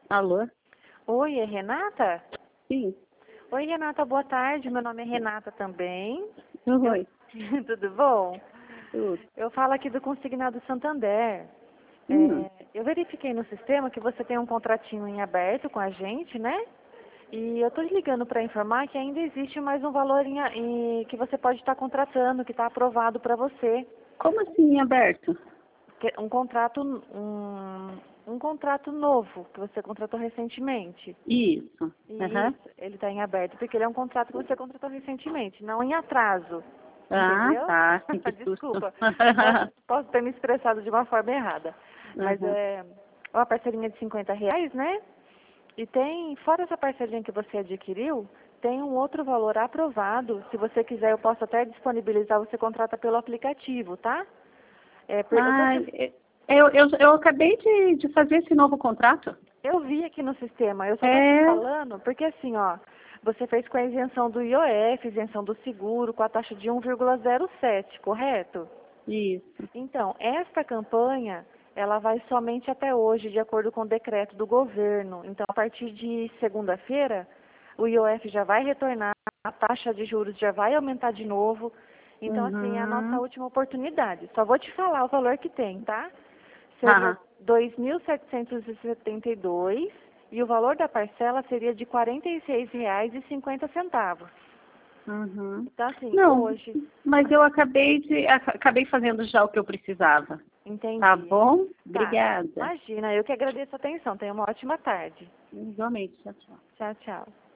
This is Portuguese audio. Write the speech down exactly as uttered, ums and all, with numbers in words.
Alô? Oi, é Renata? Sim. Oi, Renata, boa tarde. Meu nome é Renata também. Eu... Oi. Tudo bom? Tudo. Eu falo aqui do Consignado Santander. Hum. É, eu verifiquei no sistema que você tem um contratinho em aberto com a gente, né? E eu estou ligando para informar que ainda existe mais um valor em, a- em- que você pode estar contratando, que está aprovado para você. Como assim em aberto? Que- Um contrato, um, um contrato novo que você contratou recentemente. Isso. Aham. Isso, ele está em aberto, porque ele é um contrato que você contratou recentemente, não em atraso. Ah, Entendeu? tá. Que susto. Desculpa, posso, posso ter me expressado de uma forma errada. Mas Aham. é uma parcelinha de cinquenta reais, né? E tem, fora essa parcelinha que você adquiriu, tem um outro valor aprovado. Se você quiser, eu posso até disponibilizar, você contrata pelo aplicativo, tá? É, per- eu, tô Ah, te- eu, eu, eu acabei de, de fazer esse novo contrato. eu vi aqui no sistema, eu só estou te É, falando porque assim, ó, você fez com a isenção do I O F, isenção do seguro, com a taxa de um vírgula zero sete, correto? isso. Então, esta campanha, ela vai somente até hoje, de acordo com o decreto do governo. Então, a partir de segunda-feira, o I O F já vai retornar, a taxa de juros já vai aumentar de novo. Então, assim, é a nossa Uhum. última oportunidade. Só vou te falar o valor que tem, tá? Seria Aham. dois mil setecentos e setenta e dois e o valor da parcela seria de quarenta e seis reais e cinquenta centavos. Uhum. Então, assim, Não, hoje, mas eu acabei de, ac- acabei fazendo já o que eu precisava. Tá entendi. bom? Tá, Obrigada. imagina, eu que agradeço a atenção. Tenha uma ótima tarde. Igualmente, tchau, tchau. Tchau, tchau.